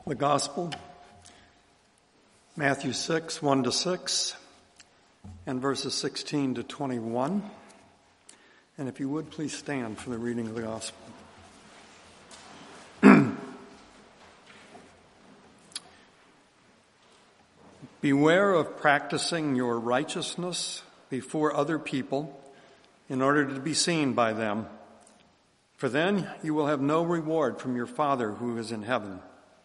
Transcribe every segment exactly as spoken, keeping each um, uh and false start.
The Gospel, Matthew six, one to six, and verses sixteen to twenty-one. And if you would, please stand for the reading of the Gospel. Beware of practicing your righteousness before other people in order to be seen by them, for then you will have no reward from your Father who is in heaven.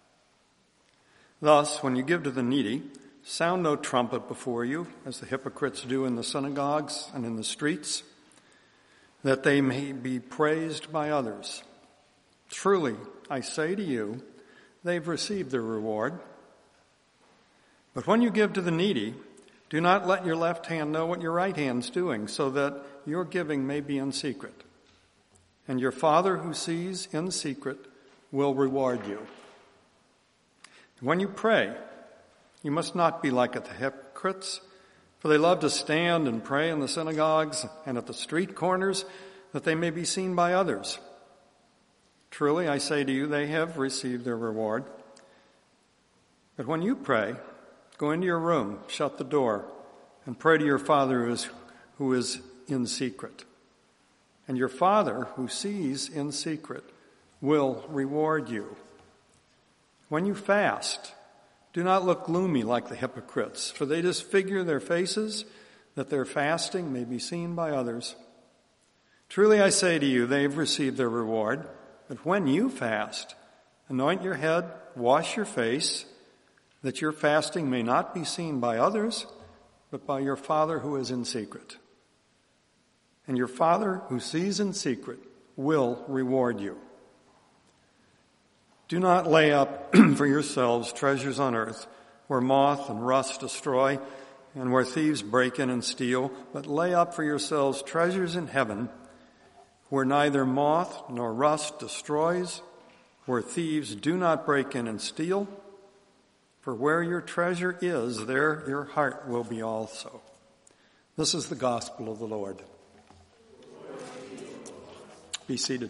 Thus, when you give to the needy, sound no trumpet before you, as the hypocrites do in the synagogues and in the streets, that they may be praised by others. Truly, I say to you, they've received their reward. But when you give to the needy, do not let your left hand know what your right hand's doing, so that your giving may be in secret. And your Father who sees in secret will reward you. When you pray, you must not be like the hypocrites, for they love to stand and pray in the synagogues and at the street corners, that they may be seen by others. Truly, I say to you, they have received their reward. But when you pray, go into your room, shut the door, and pray to your Father who is, who is in secret. And your Father who sees in secret will reward you. When you fast, do not look gloomy like the hypocrites, for they disfigure their faces, that their fasting may be seen by others. Truly I say to you, they've received their reward. But when you fast, anoint your head, wash your face, that your fasting may not be seen by others, but by your Father who is in secret. And your Father who sees in secret will reward you. Do not lay up for yourselves treasures on earth, where moth and rust destroy, and where thieves break in and steal, but lay up for yourselves treasures in heaven, where neither moth nor rust destroys, where thieves do not break in and steal. For where your treasure is, there your heart will be also. This is the gospel of the Lord. Be seated.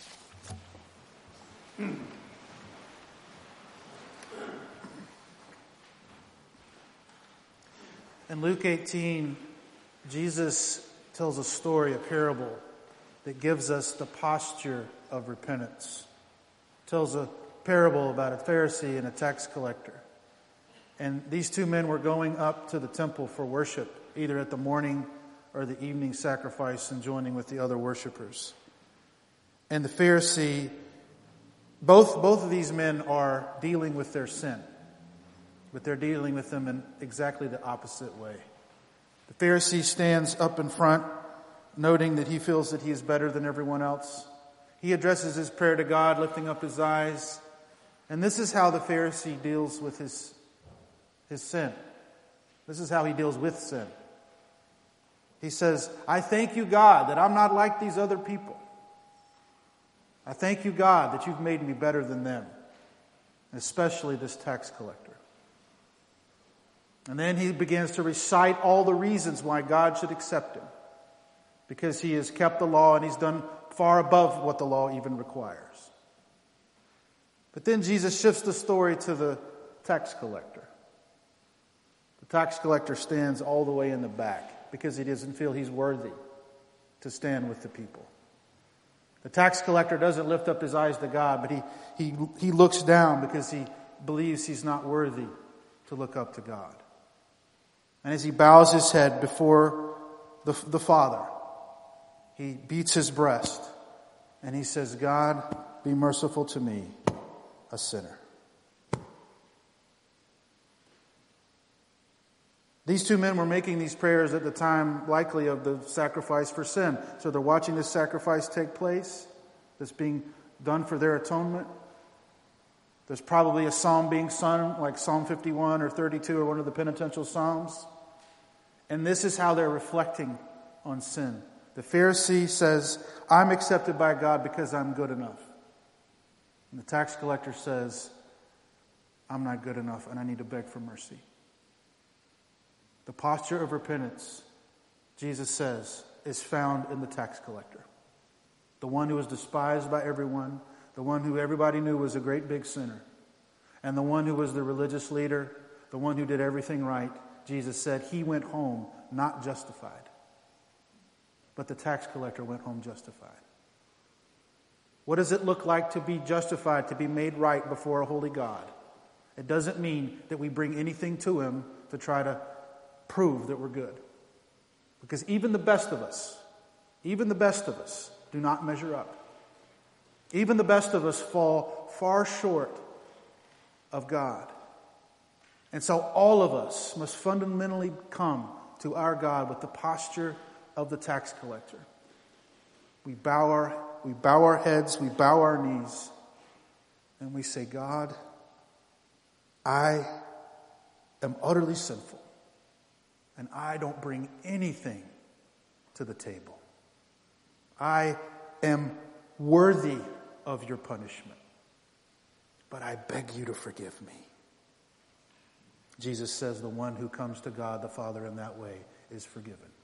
In Luke eighteen, Jesus tells a story, a parable, that gives us the posture of repentance. Tells a parable about a Pharisee and a tax collector. And these two men were going up to the temple for worship, either at the morning or the evening sacrifice, and joining with the other worshipers. And the Pharisee, both, both of these men are dealing with their sin. But they're dealing with them in exactly the opposite way. The Pharisee stands up in front, noting that he feels that he is better than everyone else. He addresses his prayer to God, lifting up his eyes. And this is how the Pharisee deals with his, his sin. This is how he deals with sin. He says, I thank you, God, that I'm not like these other people. I thank you, God, that you've made me better than them, especially this tax collector. And then he begins to recite all the reasons why God should accept him. Because he has kept the law and he's done far above what the law even requires. But then Jesus shifts the story to the tax collector. The tax collector stands all the way in the back because he doesn't feel he's worthy to stand with the people. The tax collector doesn't lift up his eyes to God, but he, he, he looks down because he believes he's not worthy to look up to God. And as he bows his head before the, the Father, he beats his breast and he says, God, be merciful to me, a sinner. These two men were making these prayers at the time, likely of the sacrifice for sin. So they're watching this sacrifice take place that's being done for their atonement. There's probably a psalm being sung, like Psalm fifty-one or thirty-two or one of the penitential psalms. And this is how they're reflecting on sin. The Pharisee says, I'm accepted by God because I'm good enough. And the tax collector says, I'm not good enough and I need to beg for mercy. The posture of repentance, Jesus says, is found in the tax collector. The one who was despised by everyone, the one who everybody knew was a great big sinner. And the one who was the religious leader, the one who did everything right, Jesus said he went home not justified. But the tax collector went home justified. What does it look like to be justified, to be made right before a holy God? It doesn't mean that we bring anything to him to try to prove that we're good. Because even the best of us, even the best of us do not measure up. Even the best of us fall far short of God. And so all of us must fundamentally come to our God with the posture of the tax collector. We bow our, we bow our heads, we bow our knees, and we say, God, I am utterly sinful, and I don't bring anything to the table. I am worthy of your punishment, but I beg you to forgive me. Jesus says the one who comes to God the Father in that way is forgiven.